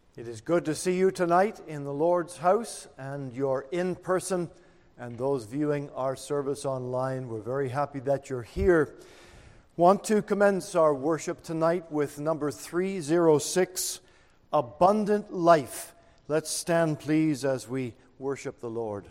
It is good to see you tonight in the Lord's house, and you're in person, and those viewing our service online. We're very happy that you're here. Want to commence our worship tonight with number 306, Abundant Life. Let's stand, please, as we worship the Lord.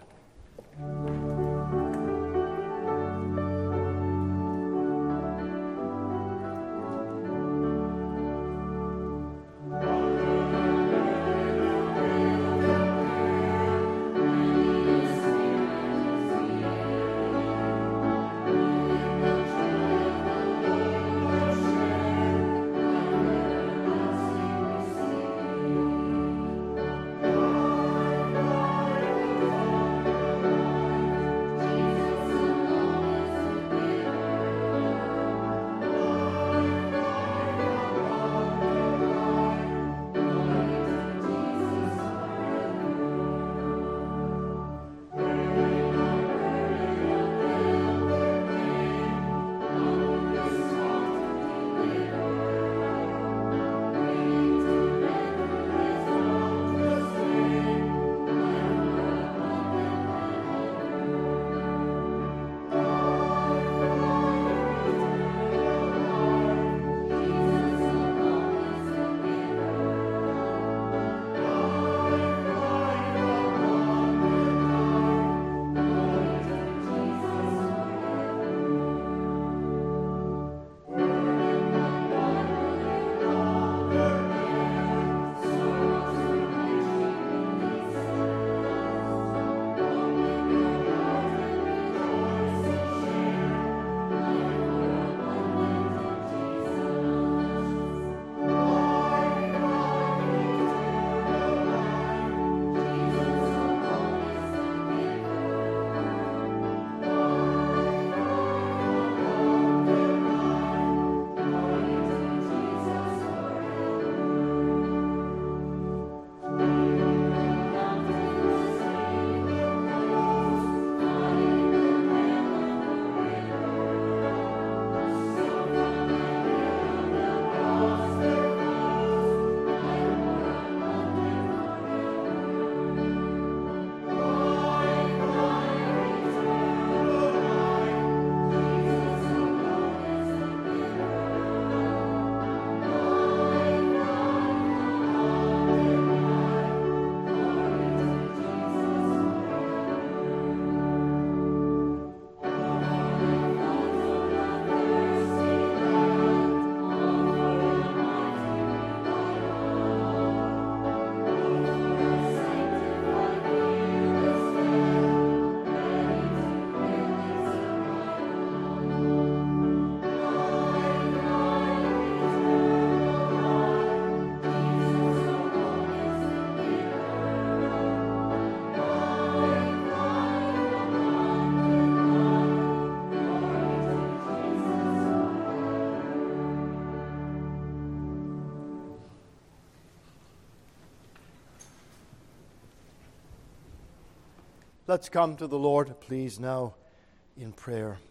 Let's come to the Lord, please, now in prayer.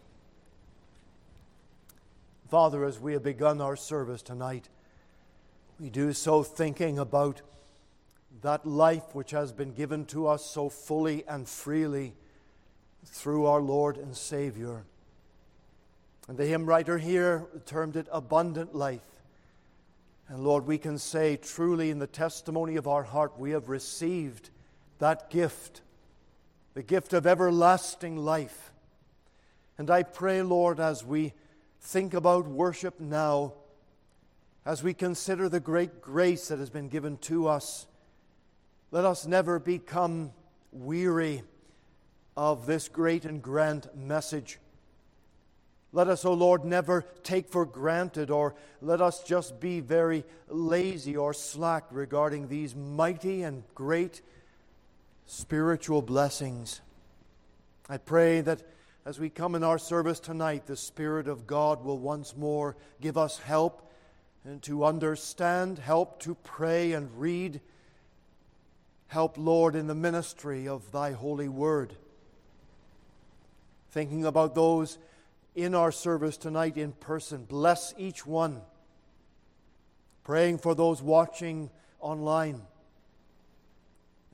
Father, as we have begun our service tonight, we do so thinking about that life which has been given to us so fully and freely through our Lord and Savior. And the hymn writer here termed it abundant life. And Lord, we can say truly in the testimony of our heart, we have received that gift, the gift of everlasting life. And I pray, Lord, as we think about worship now, as we consider the great grace that has been given to us, let us never become weary of this great and grand message. Let us, O Lord, never take for granted, or let us just be very lazy or slack regarding these mighty and great spiritual blessings. I pray that as we come in our service tonight, the Spirit of God will once more give us help and to understand, help to pray and read, help, Lord, in the ministry of Thy holy word. Thinking about those in our service tonight in person, bless each one. Praying for those watching online.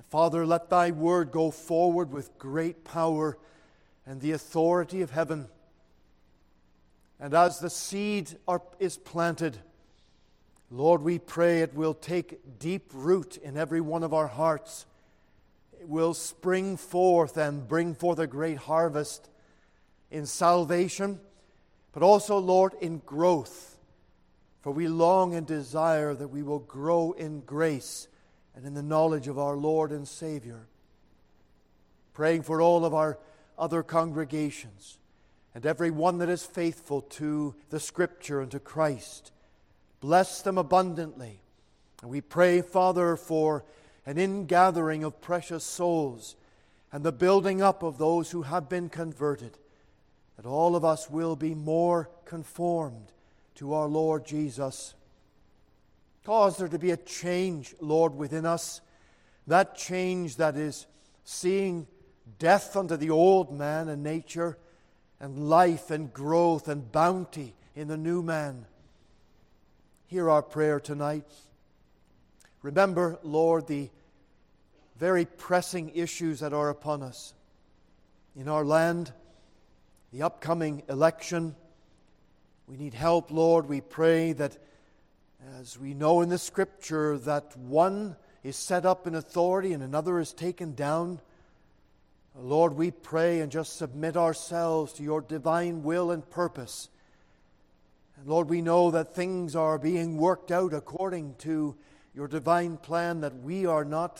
Father, let thy word go forward with great power and the authority of heaven. And as the seed is planted, Lord, we pray it will take deep root in every one of our hearts. It will spring forth and bring forth a great harvest in salvation, but also, Lord, in growth. For we long and desire that we will grow in grace and in the knowledge of our Lord and Savior. Praying for all of our other congregations and every one that is faithful to the Scripture and to Christ. Bless them abundantly. And we pray, Father, for an ingathering of precious souls and the building up of those who have been converted, that all of us will be more conformed to our Lord Jesus. Cause there to be a change, Lord, within us, that change that is seeing death unto the old man and nature, and life and growth and bounty in the new man. Hear our prayer tonight. Remember, Lord, the very pressing issues that are upon us in our land, the upcoming election. We need help, Lord. We pray that, as we know in the Scripture, that one is set up in authority and another is taken down. Lord, we pray and just submit ourselves to your divine will and purpose. And Lord, we know that things are being worked out according to your divine plan that we're not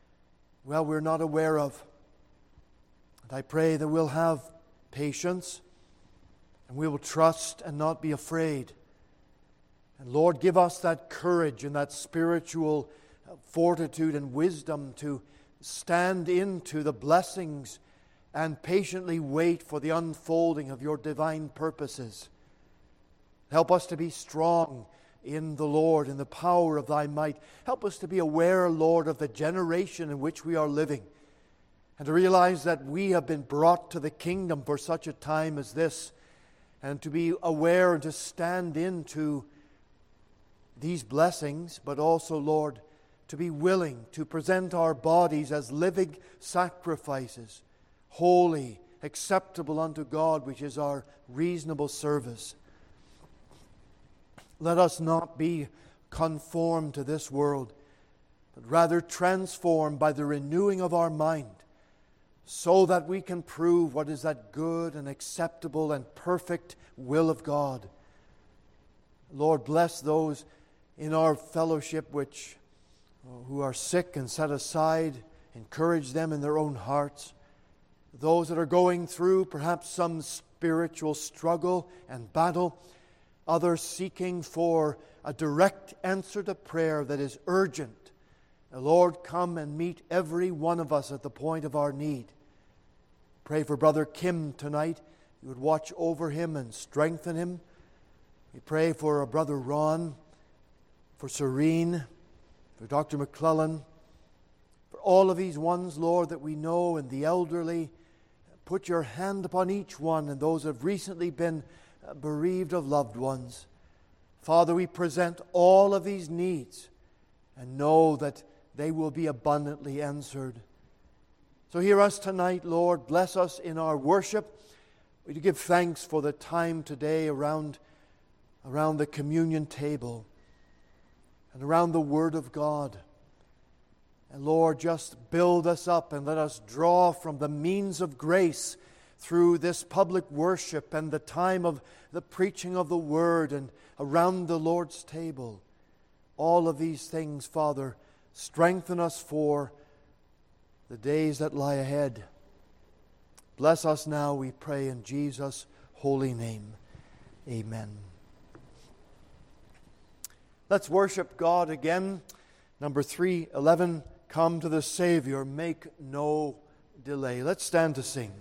aware of. And I pray that we'll have patience and we will trust and not be afraid. And Lord, give us that courage and that spiritual fortitude and wisdom to stand into the blessings and patiently wait for the unfolding of your divine purposes. Help us to be strong in the Lord, in the power of thy might. Help us to be aware, Lord, of the generation in which we are living, and to realize that we have been brought to the kingdom for such a time as this, and to be aware and to stand into these blessings, but also, Lord, to be willing to present our bodies as living sacrifices, holy, acceptable unto God, which is our reasonable service. Let us not be conformed to this world, but rather transformed by the renewing of our mind, so that we can prove what is that good and acceptable and perfect will of God. Lord, bless those in our fellowship who are sick and set aside. Encourage them in their own hearts. Those that are going through perhaps some spiritual struggle and battle, others seeking for a direct answer to prayer that is urgent. Lord, come and meet every one of us at the point of our need. Pray for Brother Kim tonight. You would watch over him and strengthen him. We pray for Brother Ron, for Serene, for Dr. McClellan, for all of these ones, Lord, that we know, and the elderly. Put your hand upon each one, and those who have recently been bereaved of loved ones. Father, we present all of these needs and know that they will be abundantly answered. So hear us tonight, Lord. Bless us in our worship. We give thanks for the time today around the communion table and around the Word of God. And Lord, just build us up and let us draw from the means of grace through this public worship and the time of the preaching of the Word and around the Lord's table. All of these things, Father, strengthen us for the days that lie ahead. Bless us now, we pray, in Jesus' holy name. Amen. Let's worship God again. Number 311, Come to the Savior, make no delay. Let's stand to sing.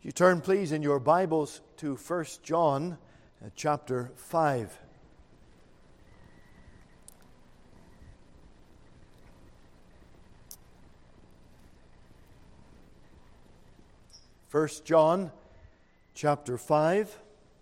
You turn, please, in your Bibles to 1 John chapter 5. First John chapter 5.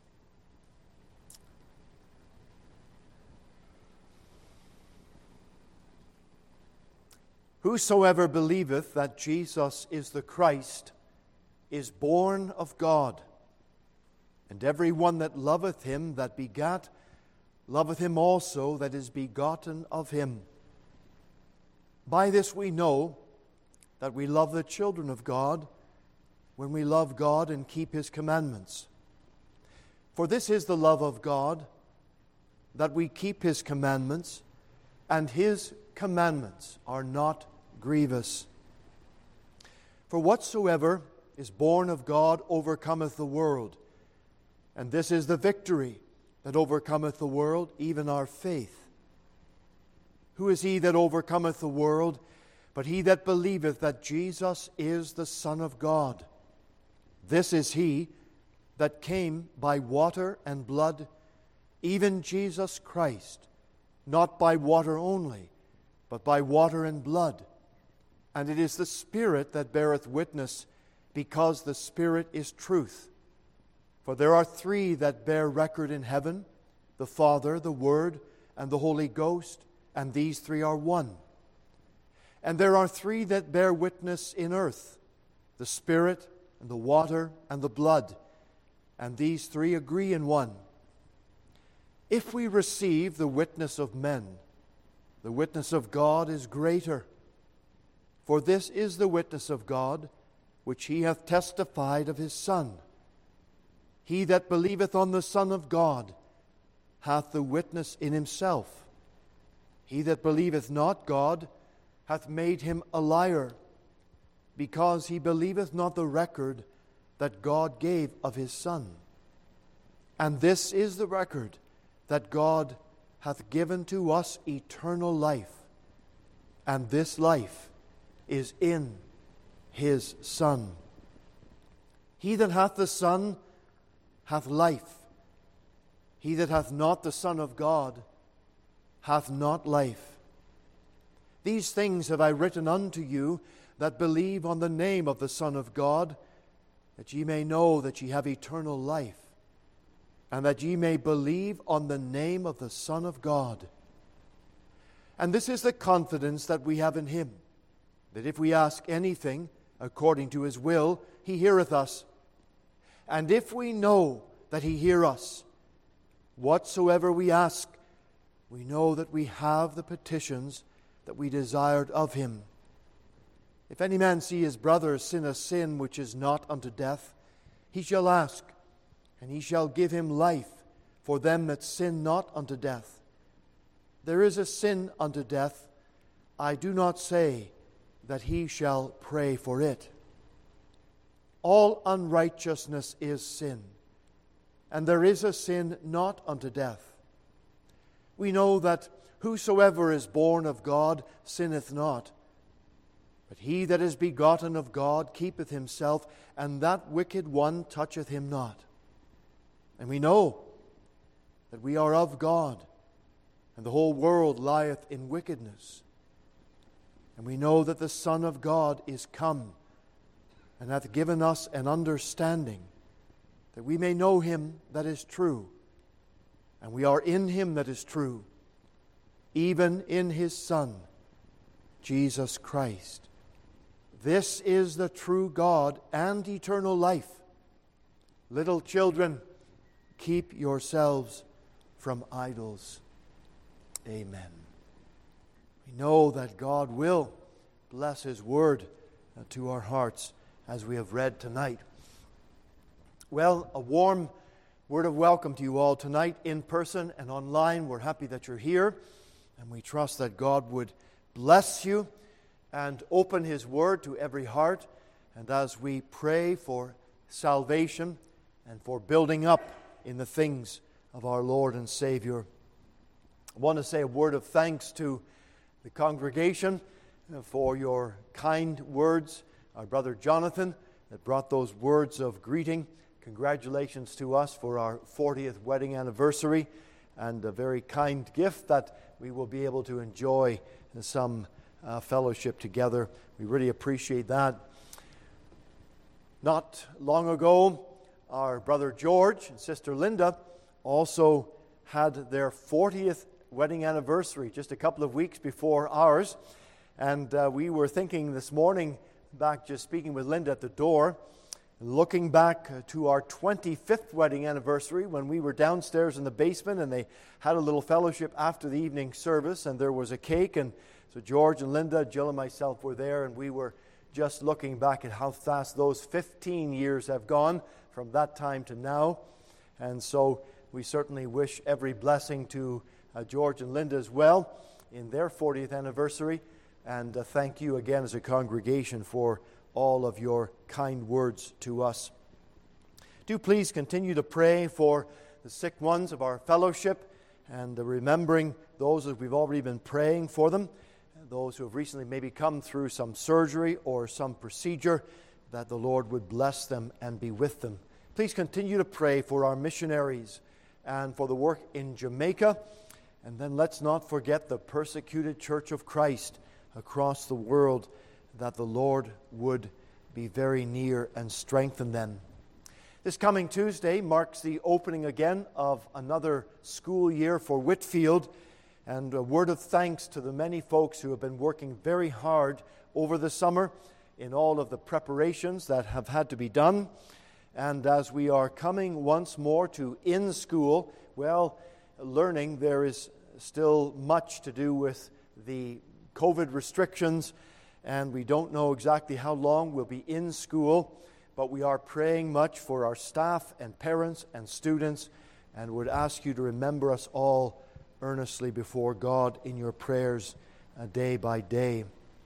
Whosoever believeth that Jesus is the Christ is born of God, and every one that loveth him that begat loveth him also that is begotten of him. By this we know that we love the children of God, when we love God and keep his commandments. For this is the love of God, that we keep his commandments, and his commandments are not grievous. For whatsoever is born of God overcometh the world, and this is the victory that overcometh the world, even our faith. Who is he that overcometh the world, but he that believeth that Jesus is the Son of God? This is he that came by water and blood, even Jesus Christ, not by water only, but by water and blood. And it is the Spirit that beareth witness, because the Spirit is truth. For there are three that bear record in heaven, the Father, the Word, and the Holy Ghost, and these three are one. And there are three that bear witness in earth, the Spirit, and the water, and the blood, and these three agree in one. If we receive the witness of men, the witness of God is greater. For this is the witness of God, which he hath testified of his Son. He that believeth on the Son of God hath the witness in himself. He that believeth not God hath made him a liar, because he believeth not the record that God gave of his Son. And this is the record, that God hath given to us eternal life, and this life is in his Son. He that hath the Son hath life. He that hath not the Son of God hath not life. These things have I written unto you that believe on the name of the Son of God, that ye may know that ye have eternal life, and that ye may believe on the name of the Son of God. And this is the confidence that we have in him, that if we ask anything according to his will, he heareth us. And if we know that he hear us, whatsoever we ask, we know that we have the petitions that we desired of him. If any man see his brother sin a sin which is not unto death, he shall ask, and he shall give him life for them that sin not unto death. There is a sin unto death, I do not say that he shall pray for it. All unrighteousness is sin, and there is a sin not unto death. We know that whosoever is born of God sinneth not, but he that is begotten of God keepeth himself, and that wicked one toucheth him not. And we know that we are of God, and the whole world lieth in wickedness. And we know that the Son of God is come, and hath given us an understanding, that we may know him that is true. And we are in him that is true, even in his Son, Jesus Christ. This is the true God and eternal life. Little children, keep yourselves from idols. Amen. We know that God will bless his word to our hearts as we have read tonight. Well, a warm word of welcome to you all tonight, in person and online. We're happy that you're here, and we trust that God would bless you and open his word to every heart. And as we pray for salvation and for building up in the things of our Lord and Savior, I want to say a word of thanks to the congregation for your kind words. Our brother Jonathan that brought those words of greeting. Congratulations to us for our 40th wedding anniversary, and a very kind gift that we will be able to enjoy some fellowship together. We really appreciate that. Not long ago, our brother George and sister Linda also had their 40th wedding anniversary, just a couple of weeks before ours. And we were thinking this morning, back just speaking with Linda at the door, looking back to our 25th wedding anniversary when we were downstairs in the basement and they had a little fellowship after the evening service, and there was a cake, and so George and Linda, Jill and myself were there, and we were just looking back at how fast those 15 years have gone from that time to now. And so we certainly wish every blessing to George and Linda as well in their 40th anniversary. And thank you again as a congregation for all of your kind words to us. Do please continue to pray for the sick ones of our fellowship, and remembering those that we've already been praying for them, those who have recently maybe come through some surgery or some procedure, that the Lord would bless them and be with them. Please continue to pray for our missionaries and for the work in Jamaica. And then let's not forget the persecuted Church of Christ across the world, that the Lord would be very near and strengthen them. This coming Tuesday marks the opening again of another school year for Whitfield, and a word of thanks to the many folks who have been working very hard over the summer in all of the preparations that have had to be done. And as we are coming once more to in school, well, learning, there is still much to do with the COVID restrictions, and we don't know exactly how long we'll be in school, but we are praying much for our staff and parents and students, and would ask you to remember us all earnestly before God in your prayers day by day.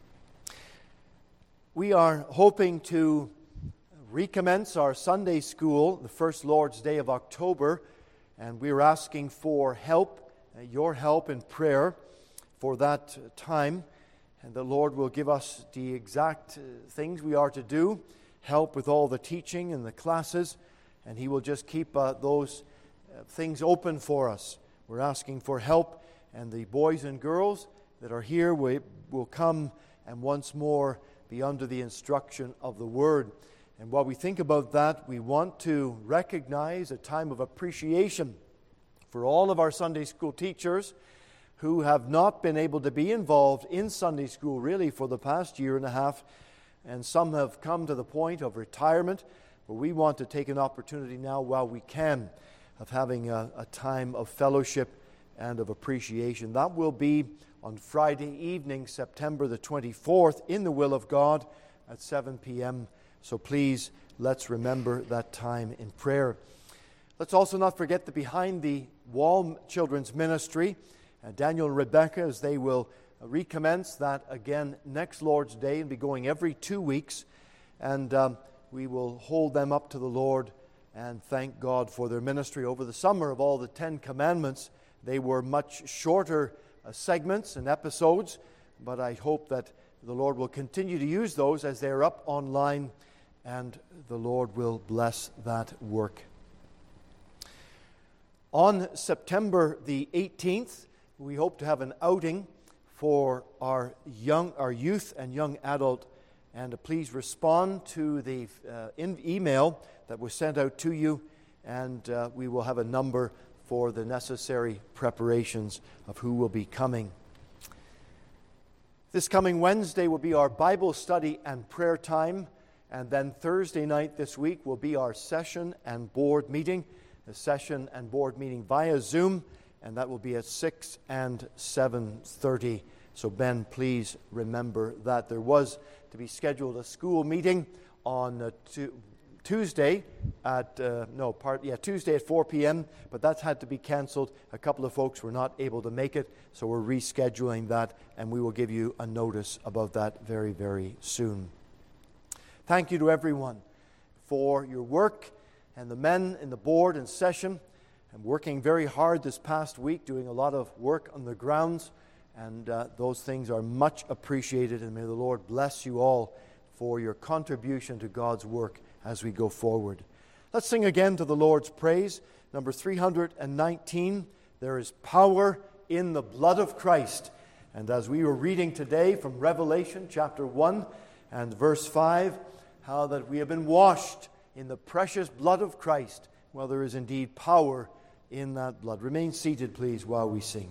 We are hoping to recommence our Sunday school the first Lord's Day of October, and we're asking for help, your help in prayer for that time. And the Lord will give us the exact things we are to do, help with all the teaching and the classes, and He will just keep those things open for us. We're asking for help, and the boys and girls that are here will come and once more be under the instruction of the Word. And while we think about that, we want to recognize a time of appreciation for all of our Sunday school teachers who have not been able to be involved in Sunday school really for the past year and a half, and some have come to the point of retirement, but we want to take an opportunity now while we can of having a time of fellowship and of appreciation. That will be on Friday evening, September the 24th, in the will of God at 7 p.m. So please, let's remember that time in prayer. Let's also not forget the Behind the Wall Children's Ministry, Daniel and Rebecca, as they will recommence that again next Lord's Day and be going every 2 weeks. And we will hold them up to the Lord and thank God for their ministry. Over the summer of all the 10 Commandments, they were much shorter segments and episodes, but I hope that the Lord will continue to use those as they're up online, and the Lord will bless that work. On September the 18th, we hope to have an outing for our youth and young adult, and please respond to the email that was sent out to you, and we will have a number for the necessary preparations of who will be coming. This coming Wednesday will be our Bible study and prayer time, and then Thursday night this week will be our session and board meeting, the session and board meeting via Zoom, and that will be at 6 and 7:30. So Ben, please remember that. There was to be scheduled a school meeting on Tuesday at Tuesday at 4 p.m., but that's had to be canceled. A couple of folks were not able to make it, so we're rescheduling that, and we will give you a notice about that very, very soon. Thank you to everyone for your work, and the men in the board and session, and working very hard this past week, doing a lot of work on the grounds, and those things are much appreciated, and may the Lord bless you all for your contribution to God's work as we go forward. Let's sing again to the Lord's praise. Number 319, There is Power in the Blood of Christ. And as we were reading today from Revelation chapter 1 and verse 5, how that we have been washed in the precious blood of Christ. Well, there is indeed power in that blood. Remain seated, please, while we sing.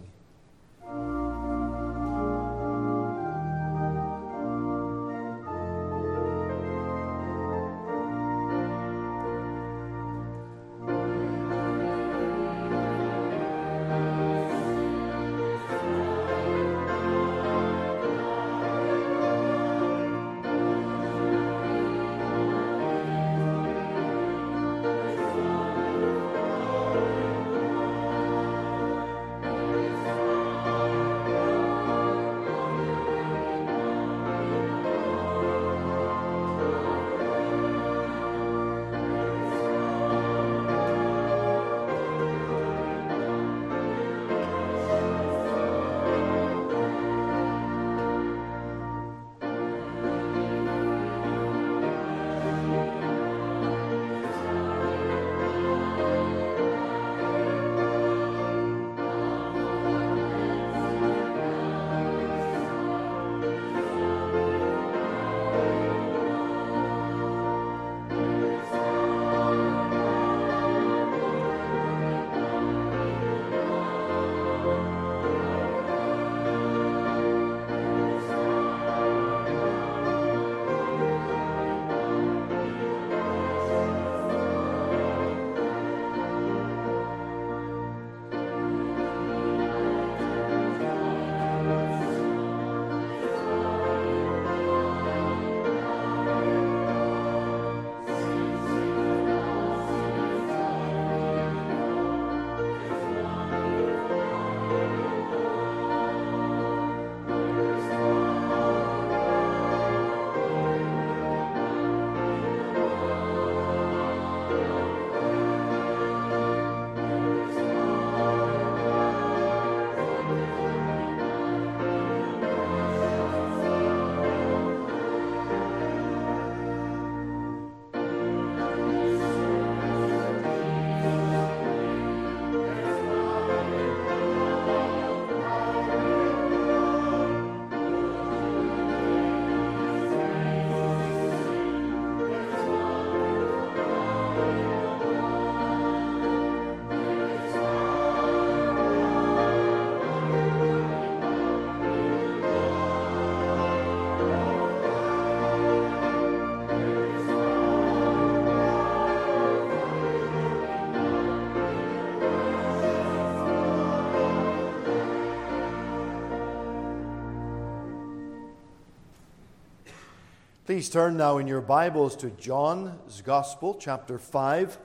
Please turn now in your Bibles to John's Gospel, chapter 5.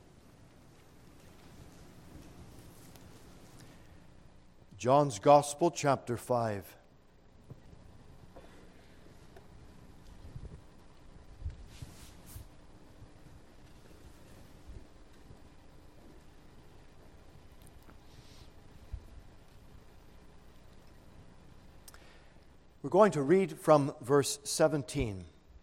John's Gospel, chapter 5. We're going to read from verse 17.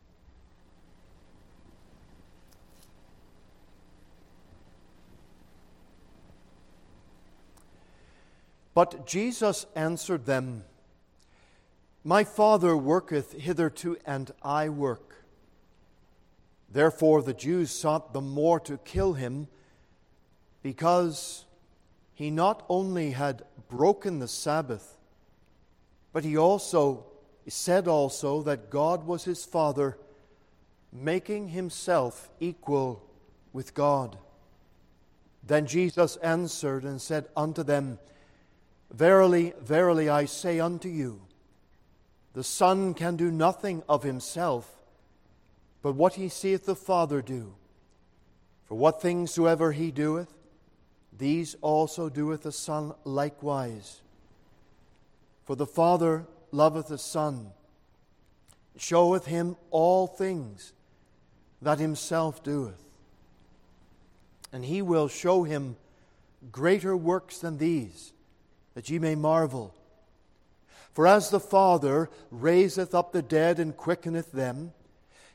But Jesus answered them, My Father worketh hitherto, and I work. Therefore the Jews sought the more to kill him, because he not only had broken the Sabbath, but he said also that God was his Father, making himself equal with God. Then Jesus answered and said unto them, Verily, verily, I say unto you, the Son can do nothing of himself, but what he seeth the Father do. For what things soever he doeth, these also doeth the Son likewise. For the Father loveth the Son, showeth him all things that himself doeth. And he will show him greater works than these, that ye may marvel. For as the Father raiseth up the dead and quickeneth them,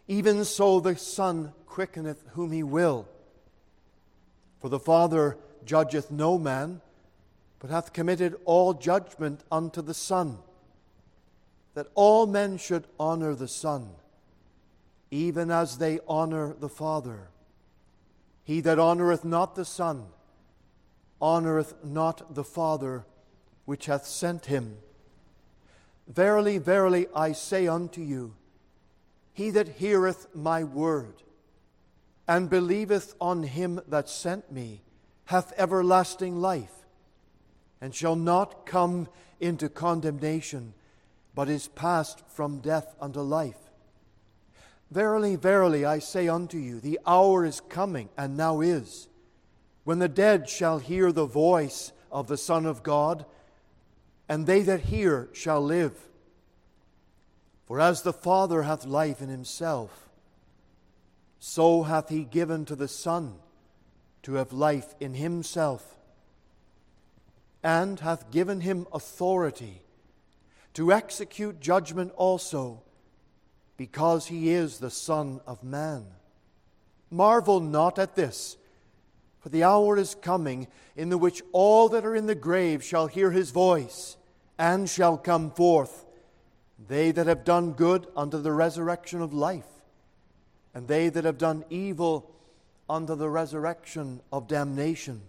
even so the Son quickeneth whom he will. For the Father judgeth no man, but hath committed all judgment unto the Son, that all men should honor the Son, even as they honor the Father. He that honoreth not the Son honoreth not the Father which hath sent him. Verily, verily, I say unto you, he that heareth my word, and believeth on him that sent me, hath everlasting life, and shall not come into condemnation, but is passed from death unto life. Verily, verily, I say unto you, the hour is coming, and now is, when the dead shall hear the voice of the Son of God, and they that hear shall live. For as the Father hath life in himself, so hath he given to the Son to have life in himself, and hath given him authority to execute judgment also, because he is the Son of Man. Marvel not at this, for the hour is coming in the which all that are in the grave shall hear his voice, and shall come forth, they that have done good unto the resurrection of life, and they that have done evil unto the resurrection of damnation.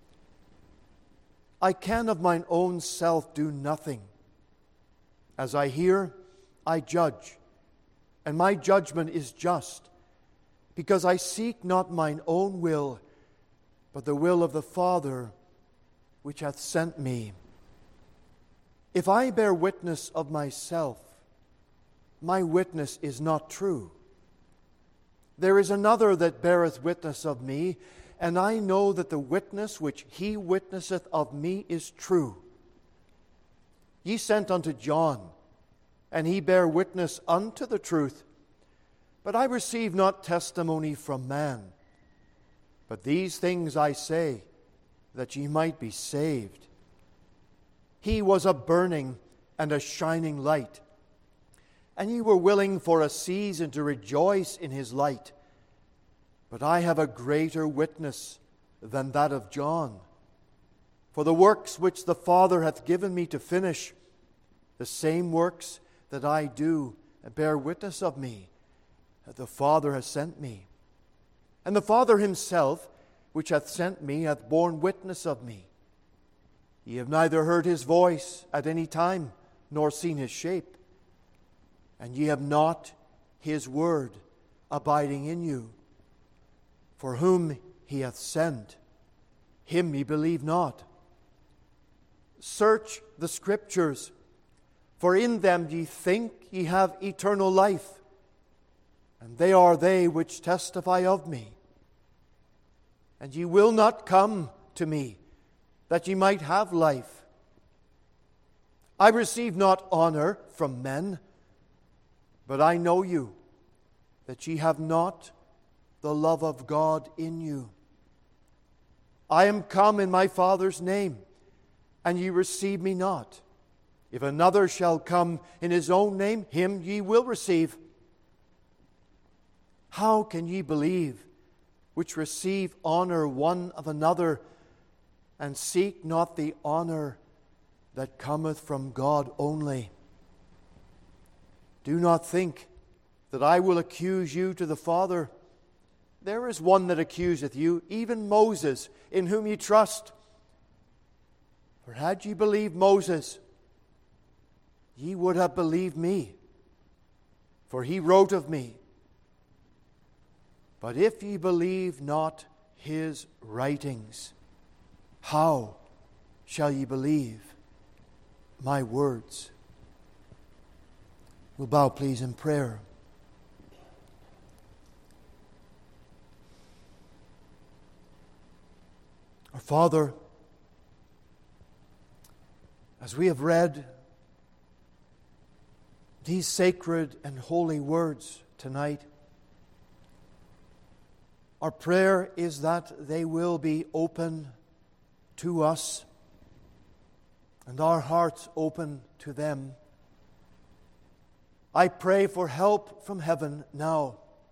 I can of mine own self do nothing. As I hear, I judge, and my judgment is just, because I seek not mine own will, but the will of the Father which hath sent me. If I bear witness of myself, my witness is not true. There is another that beareth witness of me, and I know that the witness which he witnesseth of me is true. Ye sent unto John, and he bare witness unto the truth. But I receive not testimony from man. But these things I say, that ye might be saved. He was a burning and a shining light, and ye were willing for a season to rejoice in his light. But I have a greater witness than that of John. For the works which the Father hath given me to finish, the same works that I do bear witness of me, that the Father has sent me. And the Father himself, which hath sent me, hath borne witness of me. Ye have neither heard his voice at any time, nor seen his shape. And ye have not his word abiding in you. For whom he hath sent, him ye believe not. Search the Scriptures, for in them ye think ye have eternal life, and they are they which testify of me. And ye will not come to me, that ye might have life. I receive not honor from men, but I know you, that ye have not the love of God in you. I am come in my Father's name, and ye receive me not. If another shall come in his own name, him ye will receive. How can ye believe, which receive honor one of another, and seek not the honor that cometh from God only? Do not think that I will accuse you to the Father. There is one that accuseth you, even Moses, in whom ye trust. For had ye believed Moses, ye would have believed me, for he wrote of me. But if ye believe not his writings, how shall ye believe my words? We'll bow, please, in prayer. Our Father, as we have read these sacred and holy words tonight, our prayer is that they will be open to us and our hearts open to them. I pray for help from heaven now,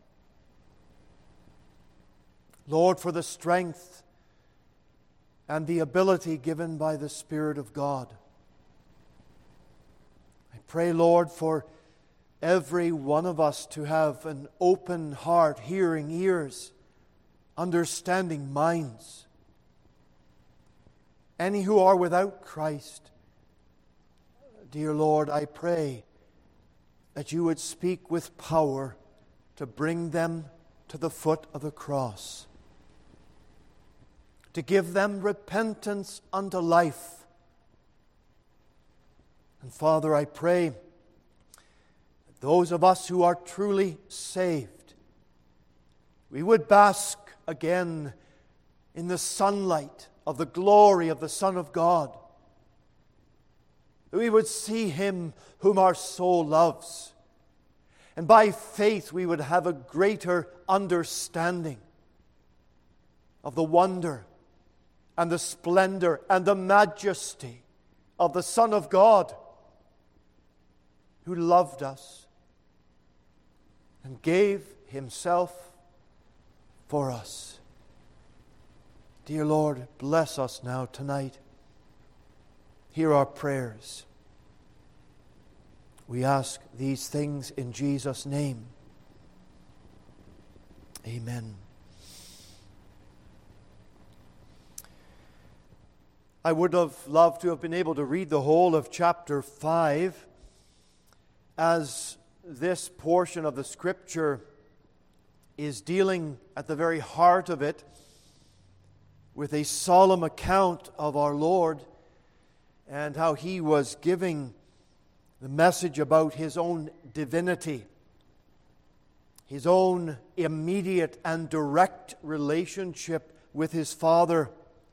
Lord, for the strength and the ability given by the Spirit of God. I pray, Lord, for every one of us to have an open heart, hearing ears, understanding minds. Any who are without Christ, dear Lord, I pray that you would speak with power to bring them to the foot of the cross, to give them repentance unto life. And Father, I pray that those of us who are truly saved, we would bask again in the sunlight of the glory of the Son of God. We would see Him whom our soul loves. And by faith we would have a greater understanding of the wonder and the splendor and the majesty of the Son of God, who loved us and gave Himself for us. Dear Lord, bless us now tonight. Hear our prayers. We ask these things in Jesus' name. Amen. I would have loved to have been able to read the whole of chapter 5, as this portion of the Scripture is dealing at the very heart of it with a solemn account of our Lord and how He was giving the message about His own divinity, His own immediate and direct relationship with His Father,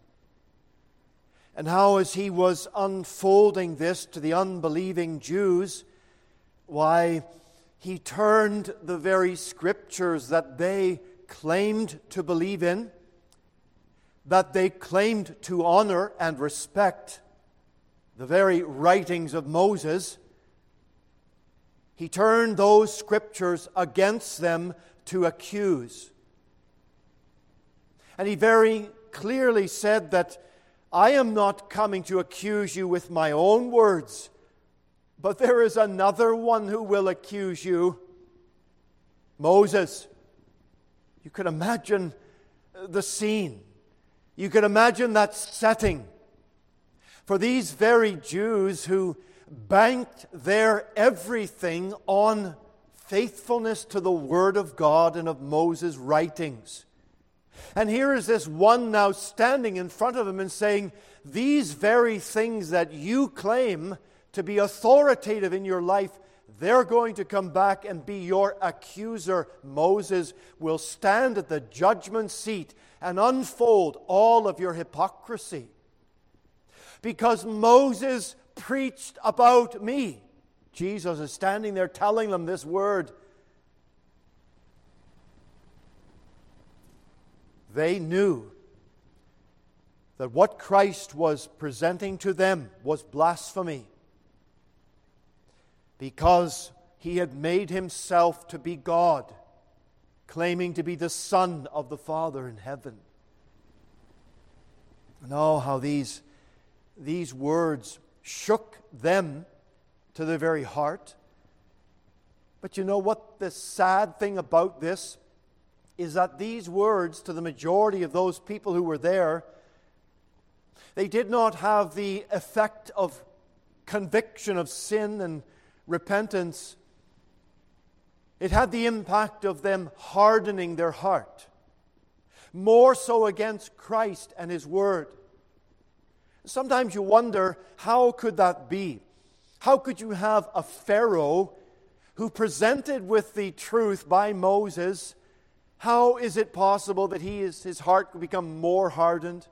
and how as He was unfolding this to the unbelieving Jews, why He turned the very Scriptures that they claimed to believe in, that they claimed to honor and respect, the very writings of Moses, He turned those Scriptures against them to accuse. And He very clearly said that I am not coming to accuse you with my own words, but there is another one who will accuse you, Moses. You can imagine the scene. You can imagine that setting for these very Jews who banked their everything on faithfulness to the Word of God and of Moses' writings. And here is this one now standing in front of him and saying, these very things that you claim to be authoritative in your life, they're going to come back and be your accuser. Moses will stand at the judgment seat and unfold all of your hypocrisy. Because Moses preached about me. Jesus is standing there telling them this word. They knew that what Christ was presenting to them was blasphemy, because He had made Himself to be God, claiming to be the Son of the Father in heaven. And oh, how these words shook them to their very heart. But you know what the sad thing about this is, that these words, to the majority of those people who were there, they did not have the effect of conviction of sin and repentance. It had the impact of them hardening their heart, more so against Christ and His Word. Sometimes you wonder, how could that be? How could you have a Pharaoh who presented with the truth by Moses? How is it possible that his heart could become more hardened?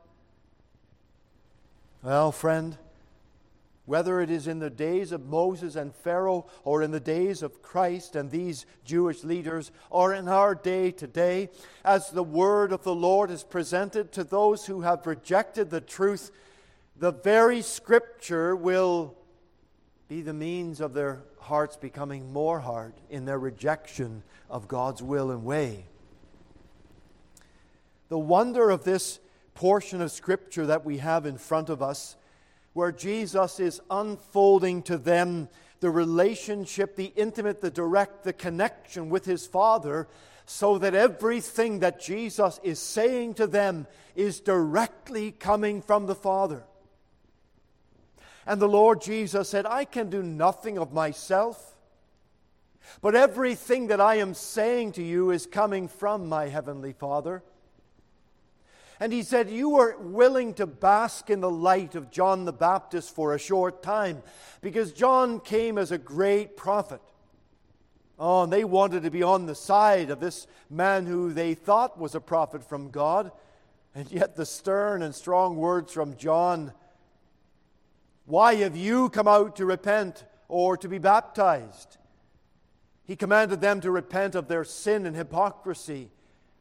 Well, friend, whether it is in the days of Moses and Pharaoh, or in the days of Christ and these Jewish leaders, or in our day today, as the word of the Lord is presented to those who have rejected the truth, the very Scripture will be the means of their hearts becoming more hard in their rejection of God's will and way. The wonder of this portion of Scripture that we have in front of us, where Jesus is unfolding to them the relationship, the intimate, the direct, the connection with His Father, so that everything that Jesus is saying to them is directly coming from the Father. And the Lord Jesus said, I can do nothing of myself, but everything that I am saying to you is coming from my Heavenly Father. And He said, you were willing to bask in the light of John the Baptist for a short time, because John came as a great prophet. Oh, and they wanted to be on the side of this man who they thought was a prophet from God. And yet the stern and strong words from John, why have you come out to repent or to be baptized? He commanded them to repent of their sin and hypocrisy.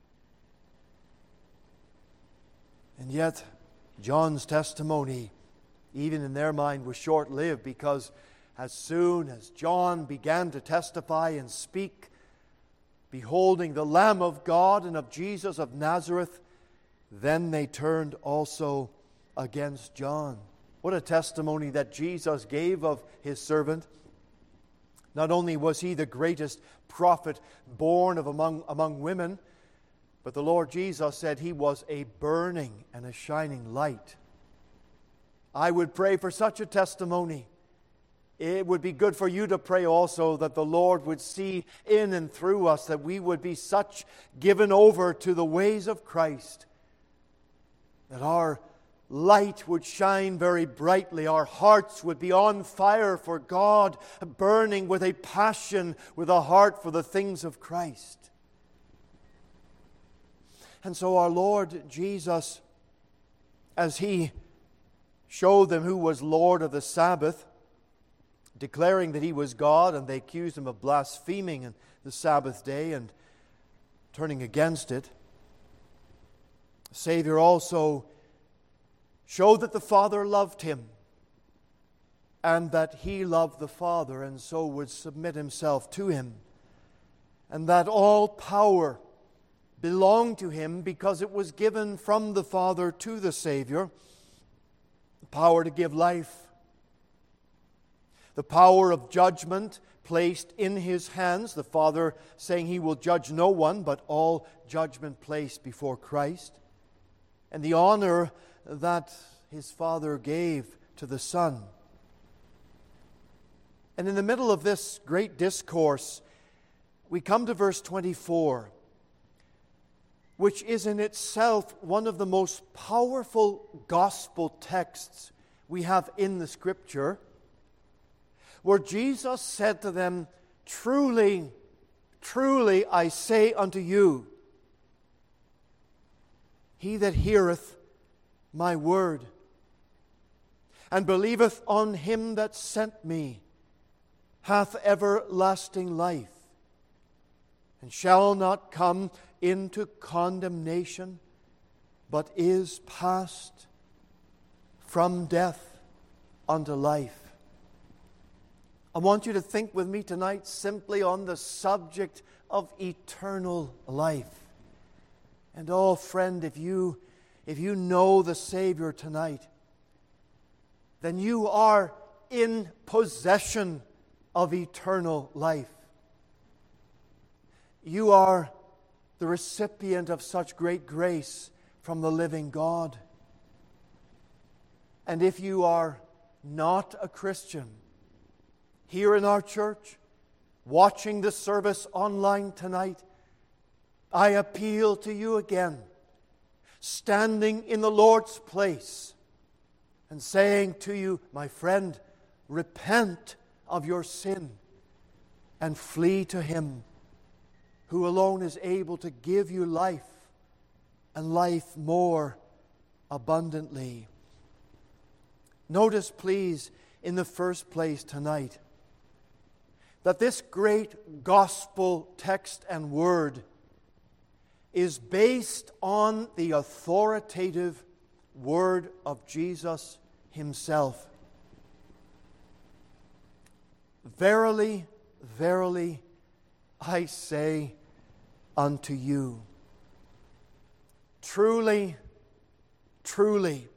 And yet, John's testimony, even in their mind, was short-lived, because as soon as John began to testify and speak, beholding the Lamb of God and of Jesus of Nazareth, then they turned also against John. What a testimony that Jesus gave of His servant. Not only was he the greatest prophet born of among women, but the Lord Jesus said he was a burning and a shining light. I would pray for such a testimony. It would be good for you to pray also that the Lord would see in and through us, that we would be such given over to the ways of Christ, that our light would shine very brightly, our hearts would be on fire for God, burning with a passion, with a heart for the things of Christ. And so our Lord Jesus, as He showed them who was Lord of the Sabbath, declaring that He was God, and they accused Him of blaspheming in the Sabbath day and turning against it, the Savior also showed that the Father loved Him, and that He loved the Father, and so would submit Himself to Him, and that all power belonged to Him because it was given from the Father to the Savior, the power to give life, the power of judgment placed in His hands, the Father saying He will judge no one, but all judgment placed before Christ, and the honor that His Father gave to the Son. And in the middle of this great discourse, we come to verse 24, which is in itself one of the most powerful gospel texts we have in the Scripture, where Jesus said to them, truly, truly, I say unto you, he that heareth my word, and believeth on Him that sent me, hath everlasting life, and shall not come into condemnation, but is passed from death unto life. I want you to think with me tonight simply on the subject of eternal life. And oh, friend, if you know the Savior tonight, then you are in possession of eternal life. You are the recipient of such great grace from the living God. And if you are not a Christian, here in our church, watching the service online tonight, I appeal to you again, standing in the Lord's place and saying to you, my friend, repent of your sin and flee to Him who alone is able to give you life, and life more abundantly. Notice, please, in the first place tonight, that this great gospel text and word is based on the authoritative word of Jesus Himself. Verily, verily, I say unto you. Truly, truly,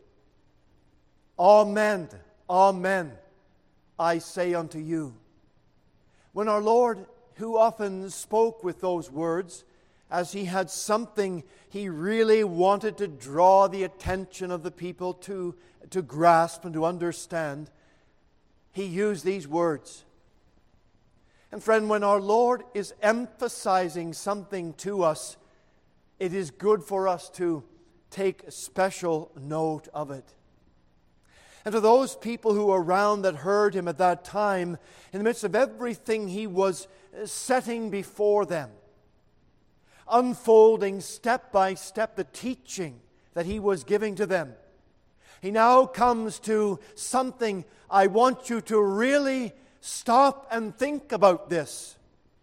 amen, amen, I say unto you. When our Lord, who often spoke with those words, as he had something he really wanted to draw the attention of the people to grasp and to understand, he used these words. And friend, when our Lord is emphasizing something to us, it is good for us to take special note of it. And to those people who were around that heard him at that time, in the midst of everything he was setting before them, unfolding step by step the teaching that he was giving to them, he now comes to something. I want you to really stop and think about this.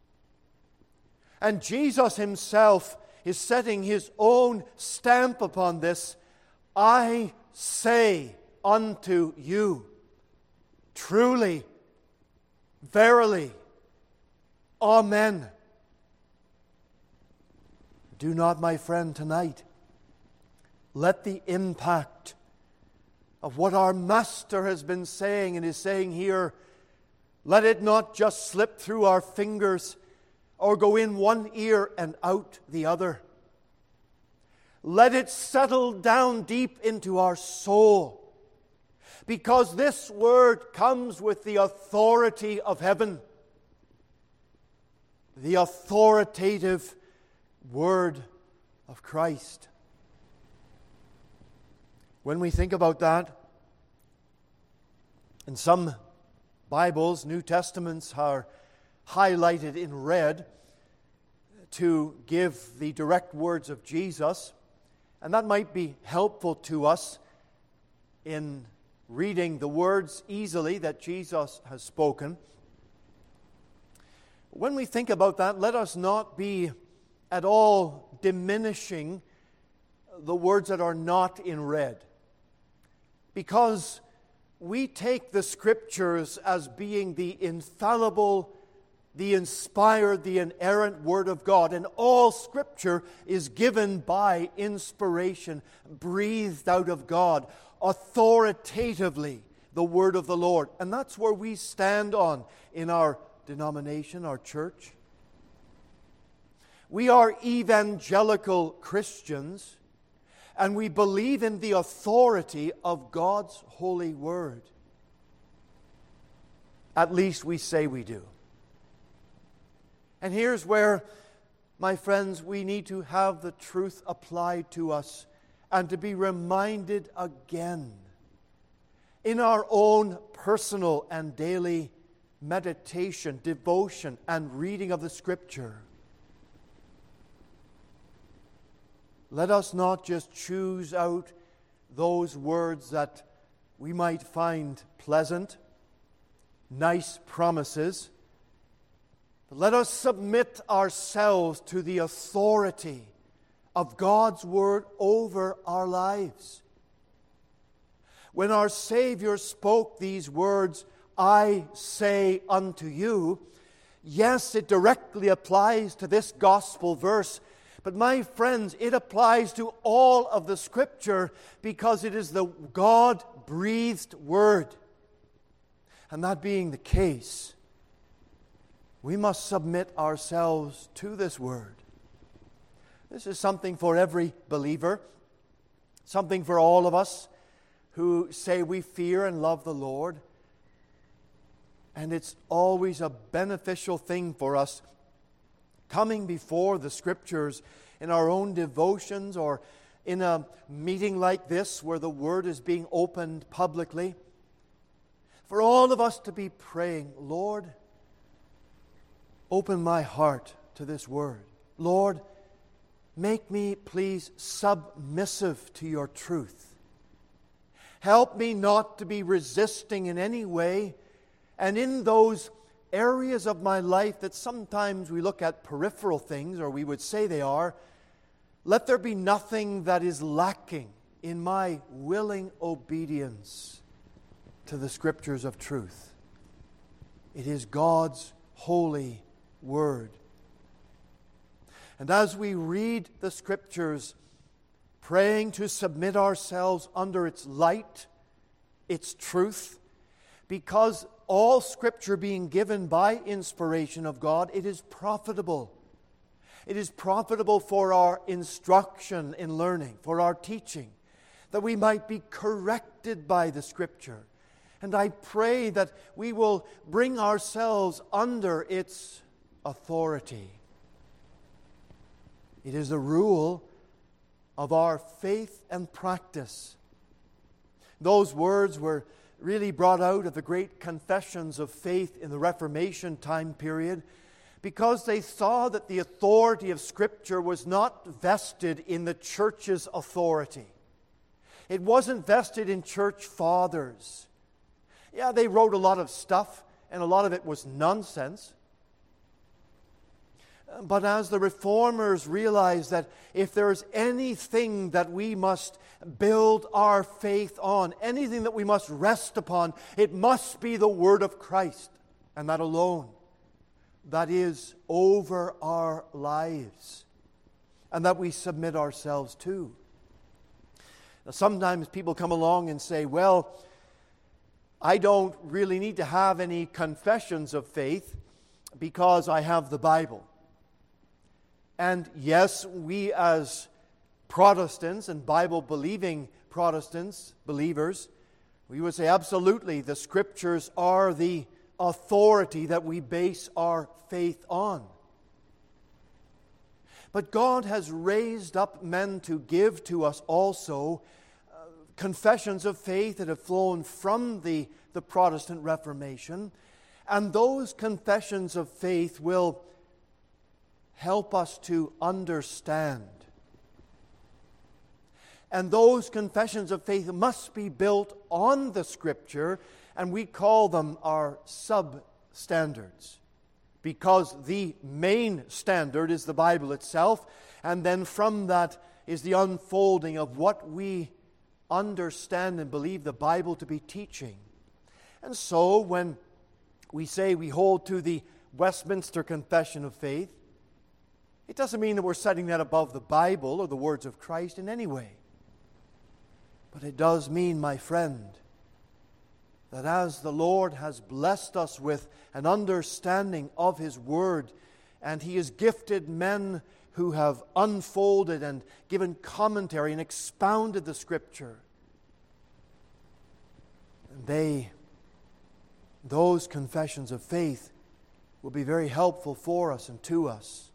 And Jesus himself is setting his own stamp upon this. I say unto you, truly, verily, amen. Do not, my friend, tonight let the impact of what our Master has been saying and is saying here, let it not just slip through our fingers or go in one ear and out the other. Let it settle down deep into our soul, because this word comes with the authority of heaven, the authoritative word of Christ. When we think about that, in some Bibles, New Testaments are highlighted in red to give the direct words of Jesus, and that might be helpful to us in reading the words easily that Jesus has spoken. When we think about that, let us not be at all diminishing the words that are not in red, because we take the Scriptures as being the infallible, the inspired, the inerrant Word of God. And all Scripture is given by inspiration, breathed out of God, authoritatively, the Word of the Lord. And that's where we stand on in our denomination, our church. We are evangelical Christians, and we believe in the authority of God's holy word. At least we say we do. And here's where, my friends, we need to have the truth applied to us and to be reminded again in our own personal and daily meditation, devotion, and reading of the Scripture. Let us not just choose out those words that we might find pleasant, nice promises, but let us submit ourselves to the authority of God's Word over our lives. When our Savior spoke these words, I say unto you, yes, it directly applies to this gospel verse. But my friends, it applies to all of the Scripture because it is the God-breathed Word. And that being the case, we must submit ourselves to this Word. This is something for every believer, something for all of us who say we fear and love the Lord. And it's always a beneficial thing for us coming before the Scriptures in our own devotions or in a meeting like this where the Word is being opened publicly, for all of us to be praying, Lord, open my heart to this Word. Lord, make me, please, submissive to your truth. Help me not to be resisting in any way, and in those areas of my life that sometimes we look at peripheral things, or we would say they are, let there be nothing that is lacking in my willing obedience to the Scriptures of truth. It is God's holy Word. And as we read the Scriptures, praying to submit ourselves under its light, its truth, because all Scripture being given by inspiration of God, it is profitable. It is profitable for our instruction in learning, for our teaching, that we might be corrected by the Scripture. And I pray that we will bring ourselves under its authority. It is the rule of our faith and practice. Those words were really brought out of the great confessions of faith in the Reformation time period because they saw that the authority of Scripture was not vested in the church's authority. It wasn't vested in church fathers. Yeah, they wrote a lot of stuff, and a lot of it was nonsense. But as the Reformers realized that if there's anything that we must build our faith on, anything that we must rest upon, it must be the Word of Christ, and that alone. That is over our lives, and that we submit ourselves to. Now, sometimes people come along and say, well, I don't really need to have any confessions of faith because I have the Bible. And yes, we as Protestants and Bible-believing Protestants, believers, we would say absolutely the Scriptures are the authority that we base our faith on. But God has raised up men to give to us also confessions of faith that have flown from the Protestant Reformation, and those confessions of faith will help us to understand. And those confessions of faith must be built on the Scripture, and we call them our sub-standards, because the main standard is the Bible itself, and then from that is the unfolding of what we understand and believe the Bible to be teaching. And so when we say we hold to the Westminster Confession of Faith, it doesn't mean that we're setting that above the Bible or the words of Christ in any way. But it does mean, my friend, that as the Lord has blessed us with an understanding of His Word, and He has gifted men who have unfolded and given commentary and expounded the Scripture, and those confessions of faith will be very helpful for us and to us.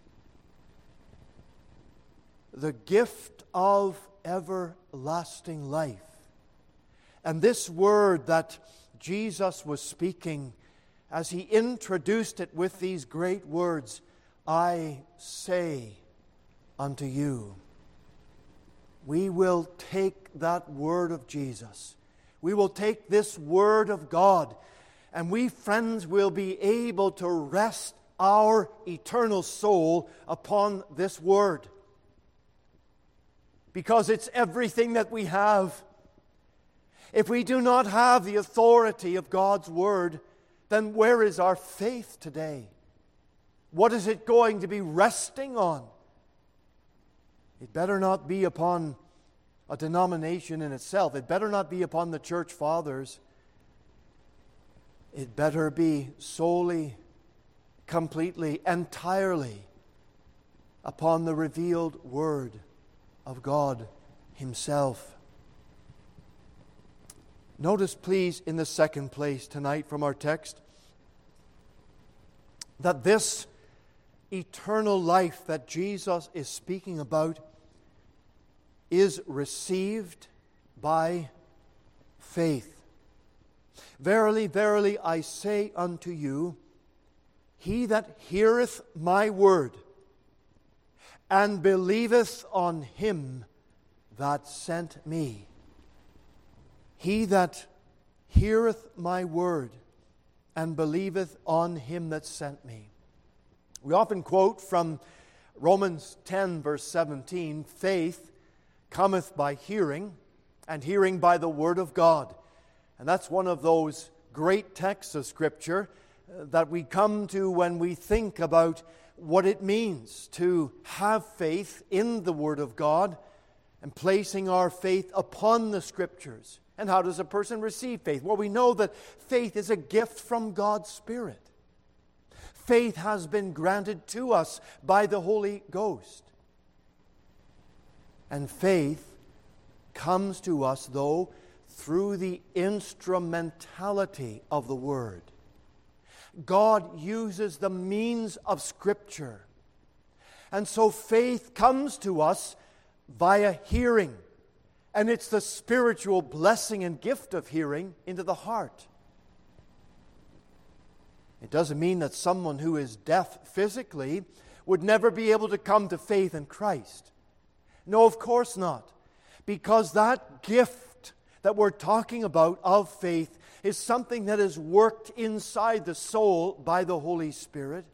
The gift of everlasting life. And this word that Jesus was speaking as He introduced it with these great words, I say unto you. We will take that word of Jesus. We will take this word of God, and we, friends, will be able to rest our eternal soul upon this word. Because it's everything that we have. If we do not have the authority of God's Word, then where is our faith today? What is it going to be resting on? It better not be upon a denomination in itself. It better not be upon the church fathers. It better be solely, completely, entirely upon the revealed Word of God Himself. Notice, please, in the second place tonight from our text, that this eternal life that Jesus is speaking about is received by faith. Verily, verily, I say unto you, he that heareth my word and believeth on Him that sent me. He that heareth my word and believeth on Him that sent me. We often quote from Romans 10, verse 17, faith cometh by hearing, and hearing by the word of God. And that's one of those great texts of Scripture that we come to when we think about what it means to have faith in the Word of God and placing our faith upon the Scriptures. And how does a person receive faith? Well, we know that faith is a gift from God's Spirit. Faith has been granted to us by the Holy Ghost. And faith comes to us, though, through the instrumentality of the Word. God uses the means of Scripture. And so faith comes to us via hearing. And it's the spiritual blessing and gift of hearing into the heart. It doesn't mean that someone who is deaf physically would never be able to come to faith in Christ. No, of course not. Because that gift that we're talking about of faith is something that is worked inside the soul by the Holy Spirit.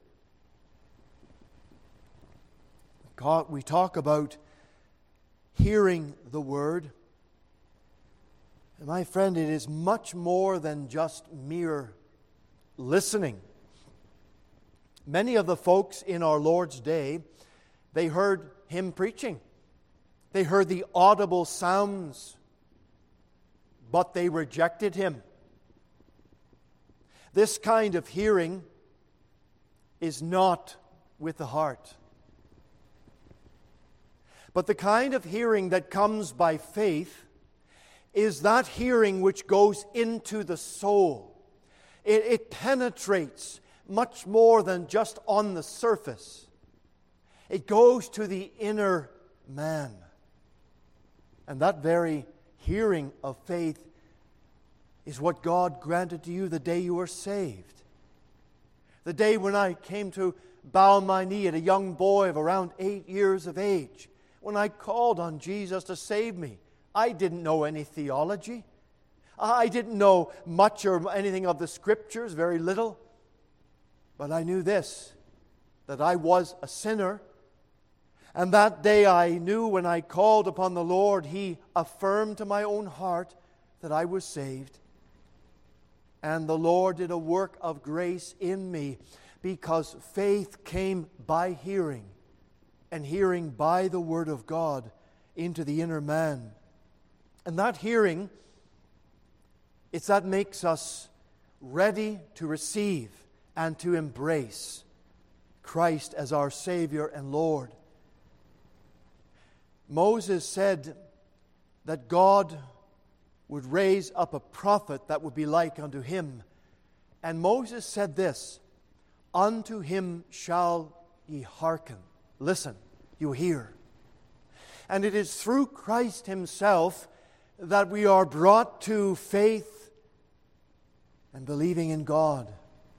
We talk about hearing the Word. And my friend, it is much more than just mere listening. Many of the folks in our Lord's day, they heard Him preaching. They heard the audible sounds, but they rejected Him. This kind of hearing is not with the heart. But the kind of hearing that comes by faith is that hearing which goes into the soul. It penetrates much more than just on the surface. It goes to the inner man. And that very hearing of faith is what God granted to you the day you were saved. The day when I came to bow my knee at a young boy of around 8 years of age, when I called on Jesus to save me. I didn't know any theology. I didn't know much or anything of the Scriptures, very little. But I knew this, that I was a sinner. And that day I knew when I called upon the Lord, He affirmed to my own heart that I was saved. And the Lord did a work of grace in me because faith came by hearing, and hearing by the Word of God into the inner man. And that hearing, it's that makes us ready to receive and to embrace Christ as our Savior and Lord. Moses said that God would raise up a prophet that would be like unto him. And Moses said this, "Unto him shall ye hearken." Listen, you hear. And it is through Christ Himself that we are brought to faith and believing in God.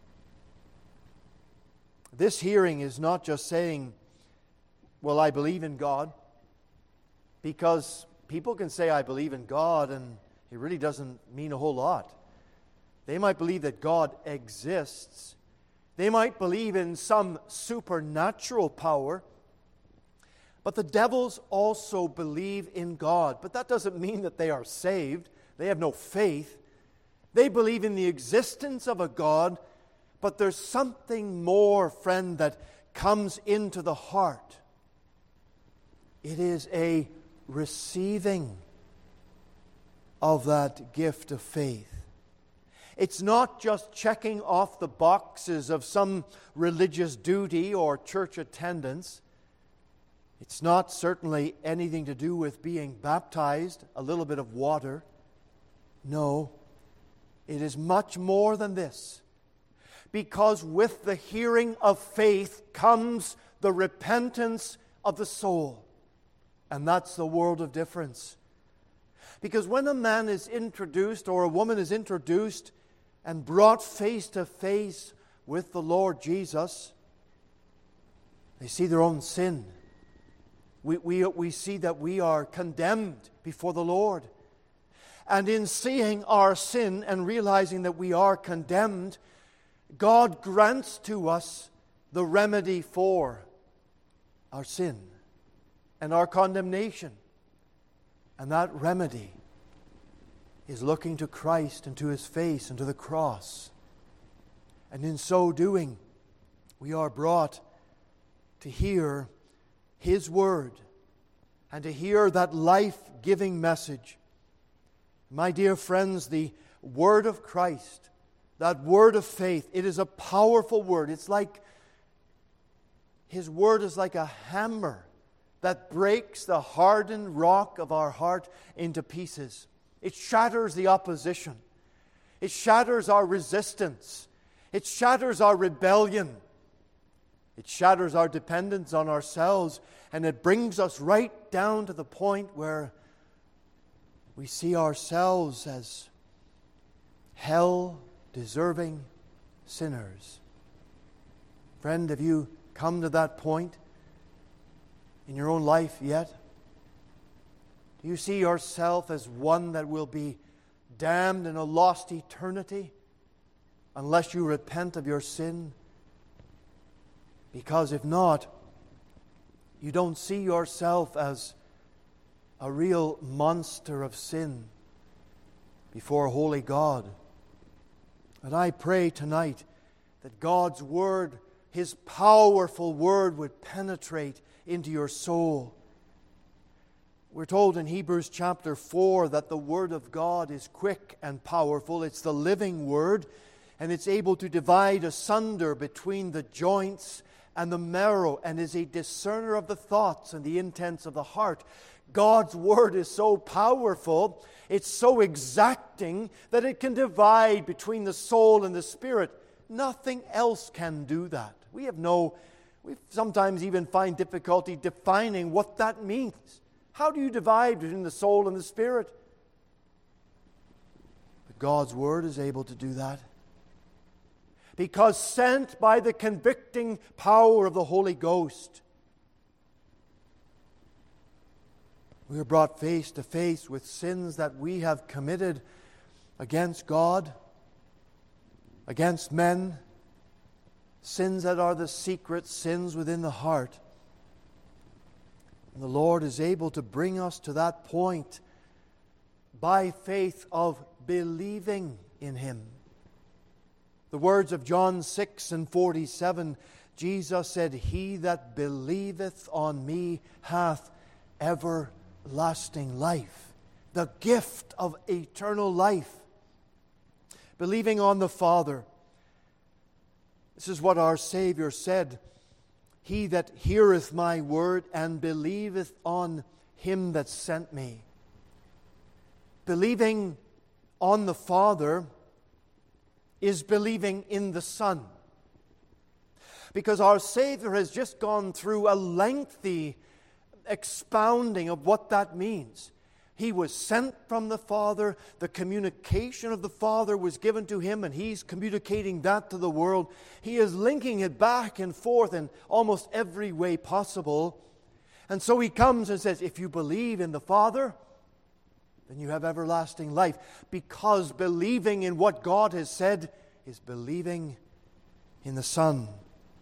This hearing is not just saying, well, I believe in God, because people can say, I believe in God, and it really doesn't mean a whole lot. They might believe that God exists. They might believe in some supernatural power. But the devils also believe in God. But that doesn't mean that they are saved. They have no faith. They believe in the existence of a God, but there's something more, friend, that comes into the heart. It is a receiving of that gift of faith. It's not just checking off the boxes of some religious duty or church attendance. It's not certainly anything to do with being baptized, a little bit of water. No, it is much more than this. Because with the hearing of faith comes the repentance of the soul. And that's the world of difference. Because when a man is introduced or a woman is introduced and brought face to face with the Lord Jesus, they see their own sin. We see that we are condemned before the Lord. And in seeing our sin and realizing that we are condemned, God grants to us the remedy for our sin and our condemnation. And that remedy is looking to Christ and to His face and to the cross. And in so doing, we are brought to hear His Word and to hear that life-giving message. My dear friends, the word of Christ, that word of faith, it is a powerful word. It's like, His word is like a hammer that breaks the hardened rock of our heart into pieces. It shatters the opposition. It shatters our resistance. It shatters our rebellion. It shatters our dependence on ourselves, and it brings us right down to the point where we see ourselves as hell-deserving sinners. Friend, have you come to that point in your own life yet? Do you see yourself as one that will be damned in a lost eternity unless you repent of your sin? Because if not, you don't see yourself as a real monster of sin before a holy God. And I pray tonight that God's Word, His powerful Word, would penetrate into your soul. We're told in Hebrews chapter 4 that the Word of God is quick and powerful. It's the living Word, and it's able to divide asunder between the joints and the marrow, and is a discerner of the thoughts and the intents of the heart. God's Word is so powerful, it's so exacting, that it can divide between the soul and the spirit. Nothing else can do that. We sometimes even find difficulty defining what that means. How do you divide between the soul and the spirit? But God's Word is able to do that. Because sent by the convicting power of the Holy Ghost, we are brought face to face with sins that we have committed against God, against men, sins that are the secret sins within the heart. And the Lord is able to bring us to that point by faith of believing in Him. The words of John 6:47, Jesus said, "He that believeth on me hath everlasting life." The gift of eternal life. Believing on the Father. This is what our Savior said. "He that heareth my word and believeth on Him that sent me." Believing on the Father is believing in the Son. Because our Savior has just gone through a lengthy expounding of what that means. He was sent from the Father, the communication of the Father was given to Him, and He's communicating that to the world. He is linking it back and forth in almost every way possible. And so He comes and says, if you believe in the Father, then you have everlasting life. Because believing in what God has said is believing in the Son.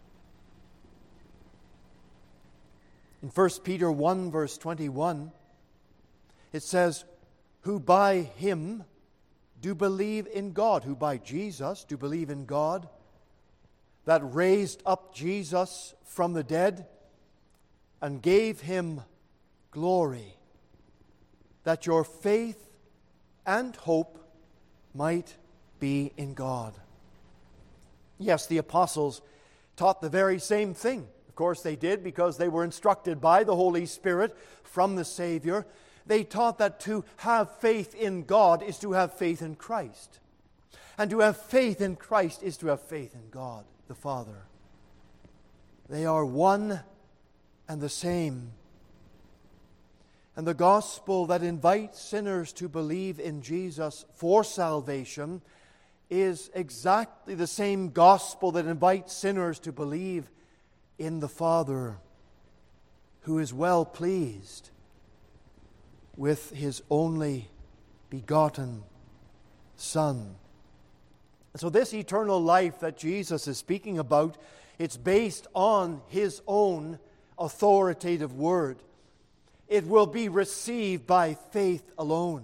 In 1 Peter 1 verse 21, it says, who by Him do believe in God, who by Jesus do believe in God, that raised up Jesus from the dead and gave Him glory, that your faith and hope might be in God. Yes, the apostles taught the very same thing. Of course they did, because they were instructed by the Holy Spirit from the Savior. They taught that to have faith in God is to have faith in Christ. And to have faith in Christ is to have faith in God, the Father. They are one and the same. And the gospel that invites sinners to believe in Jesus for salvation is exactly the same gospel that invites sinners to believe in the Father, who is well pleased with His only begotten Son. And so this eternal life that Jesus is speaking about, it's based on His own authoritative word. It will be received by faith alone.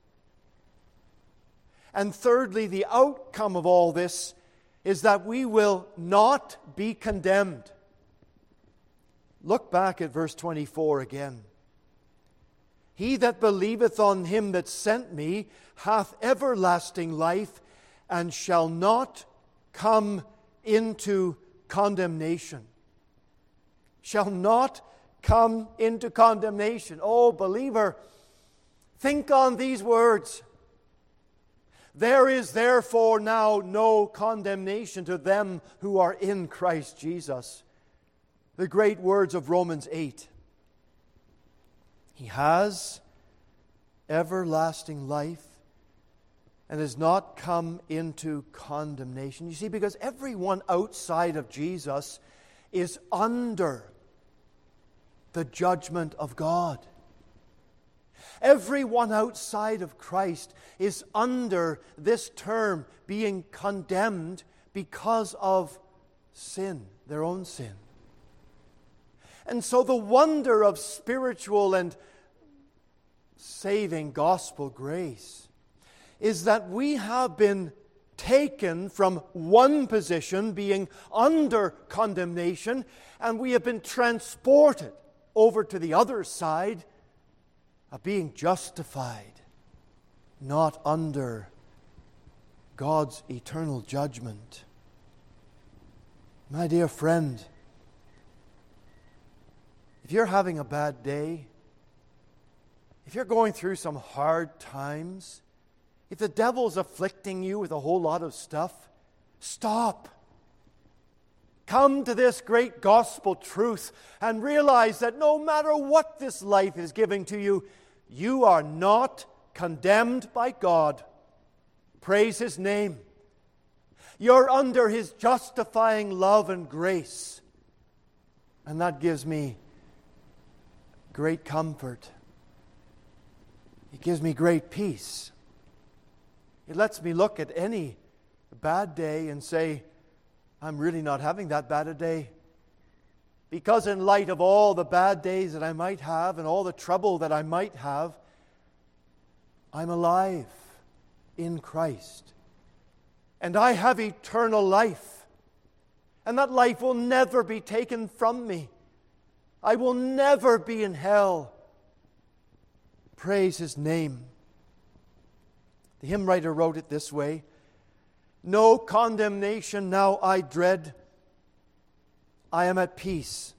And thirdly, the outcome of all this is that we will not be condemned. Look back at verse 24 again. He that believeth on him that sent me hath everlasting life, and shall not come into condemnation. Shall not come into condemnation. Oh, believer, think on these words. There is therefore now no condemnation to them who are in Christ Jesus. The great words of Romans 8. He has everlasting life and has not come into condemnation. You see, because everyone outside of Jesus is under the judgment of God. Everyone outside of Christ is under this term, being condemned because of sin, their own sin. And so the wonder of spiritual and saving gospel grace is that we have been taken from one position, being under condemnation, and we have been transported over to the other side of being justified, not under God's eternal judgment. My dear friend, if you're having a bad day, if you're going through some hard times, if the devil's afflicting you with a whole lot of stuff, stop. Come to this great gospel truth and realize that no matter what this life is giving to you, you are not condemned by God. Praise His name. You're under His justifying love and grace. And that gives me great comfort. It gives me great peace. It lets me look at any bad day and say, I'm really not having that bad a day. Because in light of all the bad days that I might have and all the trouble that I might have, I'm alive in Christ. And I have eternal life. And that life will never be taken from me. I will never be in hell. Praise His name. The hymn writer wrote it this way: no condemnation now I dread. I am at peace.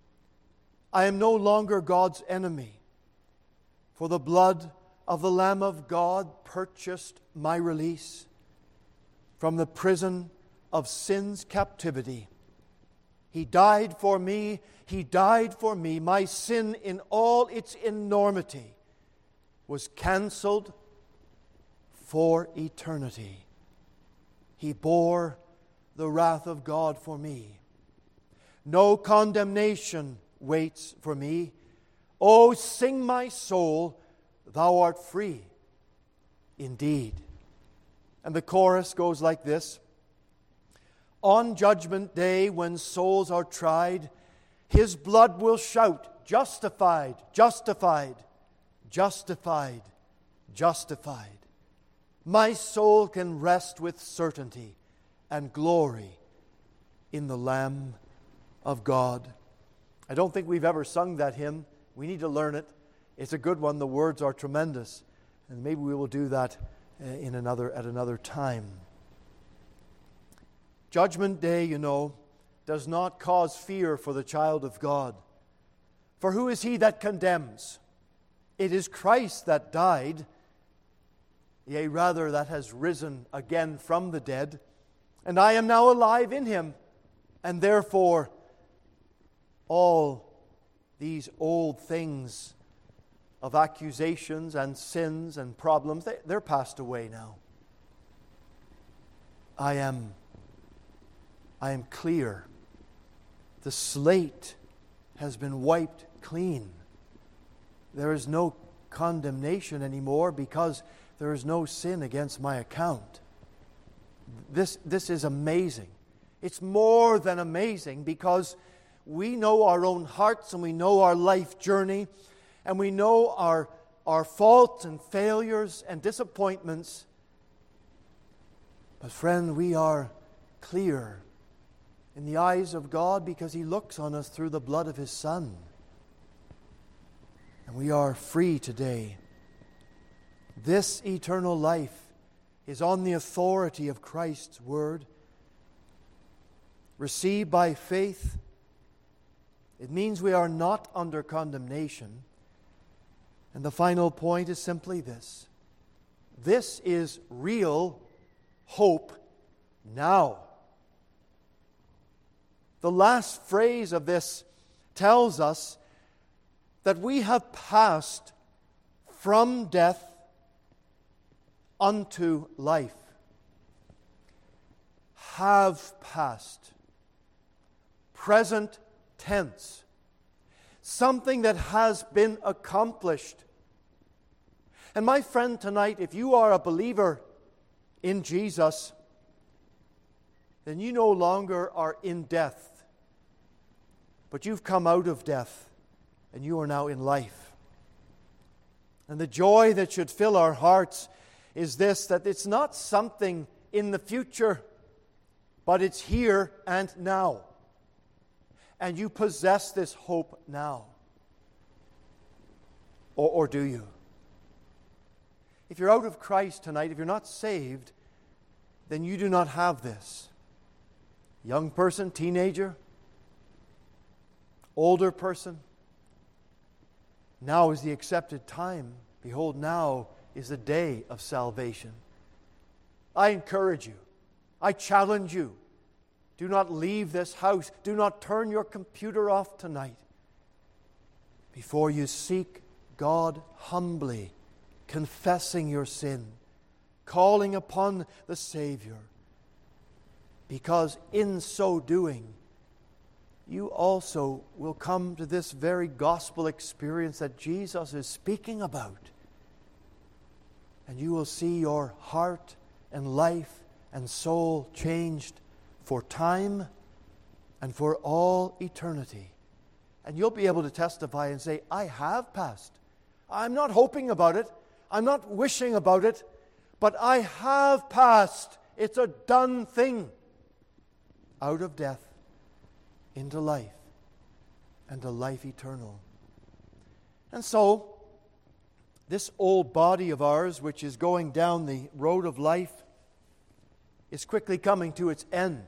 I am no longer God's enemy. For the blood of the Lamb of God purchased my release from the prison of sin's captivity. He died for me. He died for me. My sin in all its enormity was canceled for eternity. He bore the wrath of God for me. No condemnation waits for me. Oh, sing my soul, thou art free indeed. And the chorus goes like this: on Judgment Day, when souls are tried, His blood will shout, justified, justified, justified, justified. My soul can rest with certainty and glory in the Lamb of God. I don't think we've ever sung that hymn. We need to learn it. It's a good one. The words are tremendous. And maybe we will do that at another time. Judgment Day, you know, does not cause fear for the child of God. For who is he that condemns? It is Christ that died, yea, rather, that has risen again from the dead, and I am now alive in Him, and therefore all these old things of accusations and sins and problems, they're passed away now. I am clear. The slate has been wiped clean. There is no condemnation anymore because there is no sin against my account. This is amazing. It's more than amazing because we know our own hearts and we know our life journey and we know our faults and failures and disappointments. But friend, we are clear in the eyes of God because He looks on us through the blood of His Son. And we are free today. This eternal life is on the authority of Christ's word. Received by faith, it means we are not under condemnation. And the final point is simply this. This is real hope now. The last phrase of this tells us that we have passed from death unto life. Have passed. Present tense. Something that has been accomplished. And my friend, tonight, if you are a believer in Jesus, then you no longer are in death, but you've come out of death, and you are now in life. And the joy that should fill our hearts is this, that it's not something in the future, but it's here and now. And you possess this hope now. Or do you? If you're out of Christ tonight, if you're not saved, then you do not have this. Young person, teenager, older person, now is the accepted time. Behold, now is the day of salvation. I encourage you. I challenge you. Do not leave this house. Do not turn your computer off tonight before you seek God humbly, confessing your sin, calling upon the Savior. Because in so doing, you also will come to this very gospel experience that Jesus is speaking about. And you will see your heart and life and soul changed for time and for all eternity. And you'll be able to testify and say, I have passed. I'm not hoping about it. I'm not wishing about it. But I have passed. It's a done thing. Out of death into life and to life eternal. And so, this old body of ours, which is going down the road of life, is quickly coming to its end.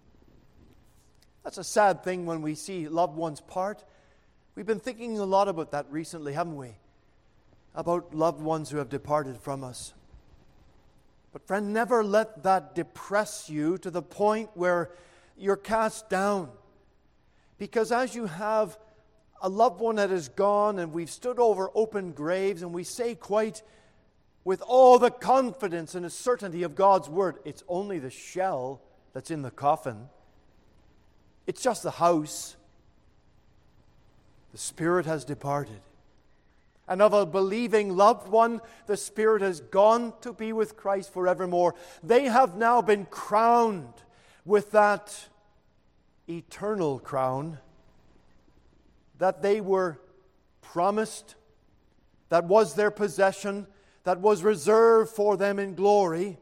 That's a sad thing when we see loved ones part. We've been thinking a lot about that recently, haven't we? About loved ones who have departed from us. But friend, never let that depress you to the point where you're cast down. Because as you have a loved one that is gone, and we've stood over open graves, and we say quite with all the confidence and the certainty of God's word, it's only the shell that's in the coffin. It's just the house. The spirit has departed. And of a believing loved one, the spirit has gone to be with Christ forevermore. They have now been crowned with that eternal crown that they were promised, that was their possession, that was reserved for them in glory.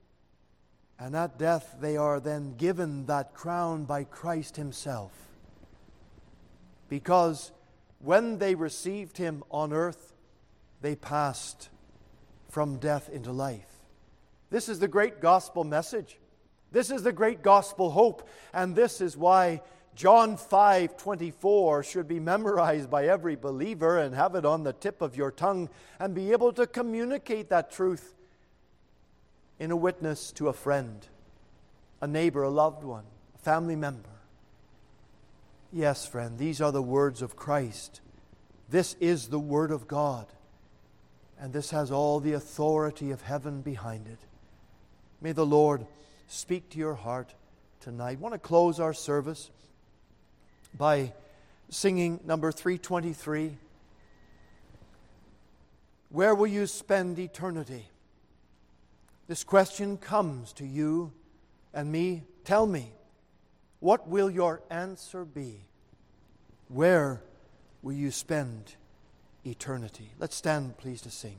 And at death they are then given that crown by Christ Himself. Because when they received Him on earth, they passed from death into life. This is the great gospel message. This is the great gospel hope. And this is why John 5:24 should be memorized by every believer and have it on the tip of your tongue and be able to communicate that truth in a witness to a friend, a neighbor, a loved one, a family member. Yes, friend, these are the words of Christ. This is the Word of God. And this has all the authority of heaven behind it. May the Lord speak to your heart tonight. I want to close our service by singing number 323. Where will you spend eternity? This question comes to you and me. Tell me, what will your answer be? Where will you spend eternity? Let's stand, please, to sing.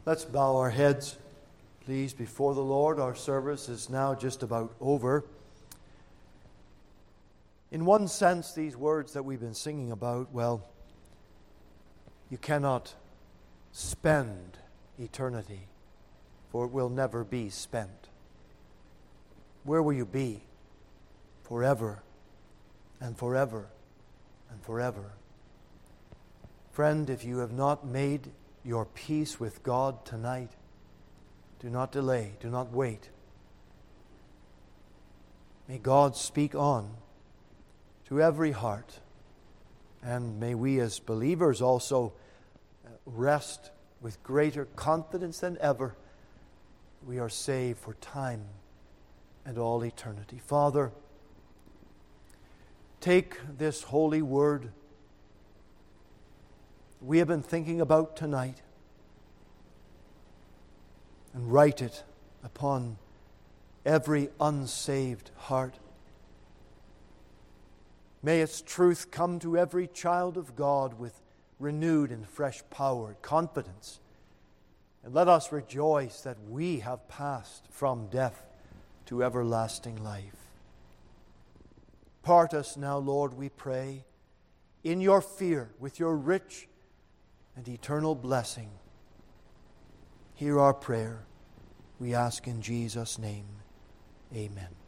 Let's bow our heads, please, before the Lord. Our service is now just about over. In one sense, these words that we've been singing about, well, you cannot spend eternity, for it will never be spent. Where will you be? Forever and forever and forever. Friend, if you have not made your peace with God tonight, do not delay, do not wait. May God speak on to every heart, and may we as believers also rest with greater confidence than ever. We are saved for time and all eternity. Father, take this holy word we have been thinking about tonight and write it upon every unsaved heart. May its truth come to every child of God with renewed and fresh power and confidence. And let us rejoice that we have passed from death to everlasting life. Part us now, Lord, we pray, in your fear, with your rich and eternal blessing. Hear our prayer, we ask in Jesus' name. Amen.